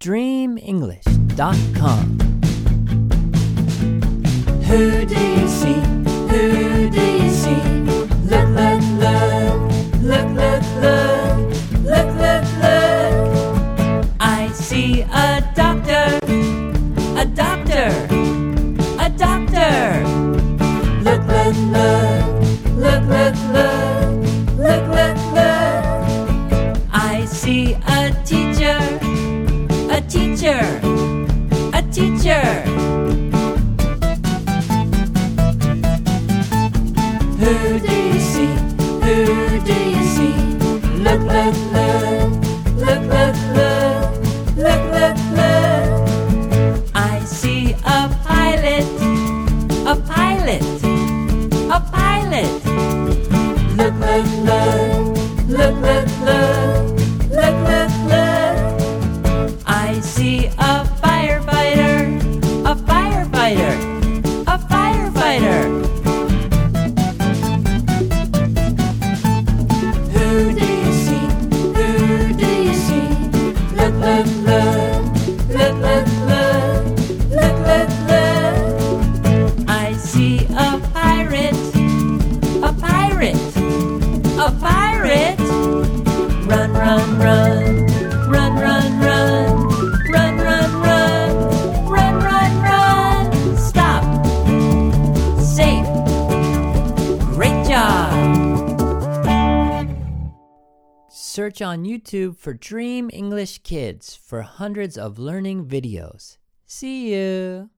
dreamenglish.com. Who do you see? Who do you see? Look, look, look. Look, look, look. Look, look, look. I see a doctor. A doctor. A doctor. Look, look, look. Look, look, look. Look, look, look. I see a teacher. A teacher. A teacher. Who do you see? Who do you see? Look, look, look. Look, look, look. Look, look, look. I see a pilot. A pilot. A pilot. Look, look, look. Look, look, look. Look, look, look. I see a firefighter. A firefighter. A firefighter. Who do you see? Who do you see? Look, look, look. Look, look, look. Look, look, look. I see a pirate. A pirate. A pirate. Run, run, run. Run, run, run. Run, run, run. Run, run, run. Stop. Safe. Great job. Search on YouTube for Dream English Kids for hundreds of learning videos. See you!